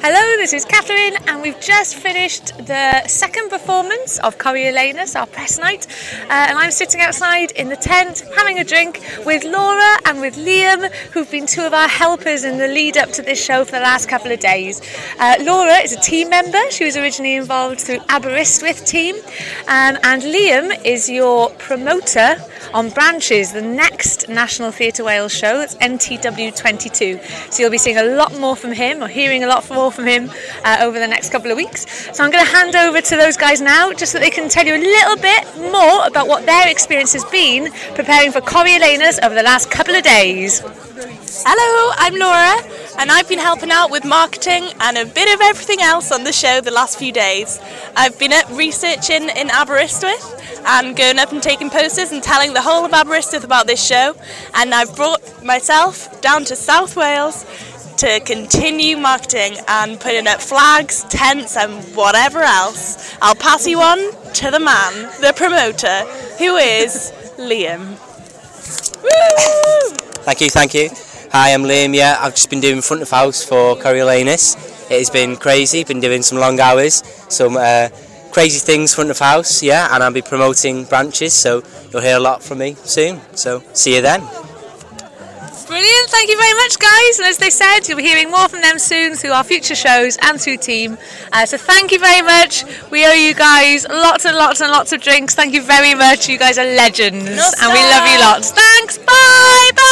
Hello, this is Catherine, and we've just finished the second performance of Coriolanus, our press night, and I'm sitting outside in the tent having a drink with Laura and with Liam, who've been two of our helpers in the lead up to this show for the last couple of days. Laura is a team member. She was originally involved through Aberystwyth team, and Liam is your promoter on Branches, the next National Theatre Wales show. That's NTW 22. So you'll be seeing a lot more from him, or hearing a lot more from him over the next couple of weeks. So I'm going to hand over to those guys now, just so they can tell you a little bit more about what their experience has been preparing for Coriolanus over the last couple of days. Hello, I'm Laura, and I've been helping out with marketing and a bit of everything else on the show the last few days. I've been researching in Aberystwyth and going up and taking posters and telling the whole of Aberystwyth about this show, and I've brought myself down to South Wales to continue marketing and putting up flags, tents and whatever else. I'll pass you on to the man, the promoter, who is Liam. Woo! Thank you. Hi, I'm Liam. Yeah, I've just been doing front of house for Coriolanus. It has been crazy, been doing some long hours, some crazy things front of house, yeah, and I'll be promoting Branches, so you'll hear a lot from me soon, so see you then. Brilliant, thank you very much, guys, and as they said, you'll be hearing more from them soon through our future shows and through team, so thank you very much. We owe you guys lots and lots and lots of drinks. Thank you very much, you guys are legends, and we love you lots. Thanks, bye.